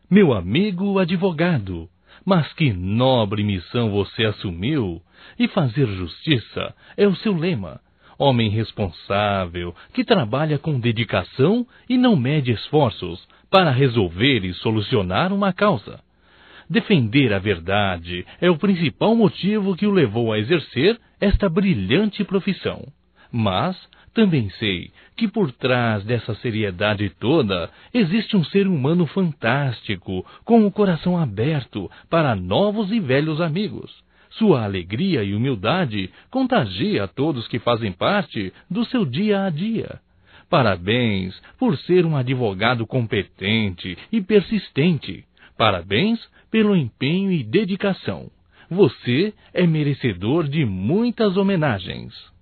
meu amigo advogado, mas que nobre missão você assumiu! E fazer justiça é o seu lema. Homem responsável, que trabalha com dedicação e não mede esforços para resolver e solucionar uma causa. Defender a verdade é o principal motivo que o levou a exercer esta brilhante profissão. Mas também sei que por trás dessa seriedade toda existe um ser humano fantástico, com o coração aberto para novos e velhos amigos. Sua alegria e humildade contagia a todos que fazem parte do seu dia a dia. Parabéns por ser um advogado competente e persistente. Parabéns pelo empenho e dedicação. Você é merecedor de muitas homenagens.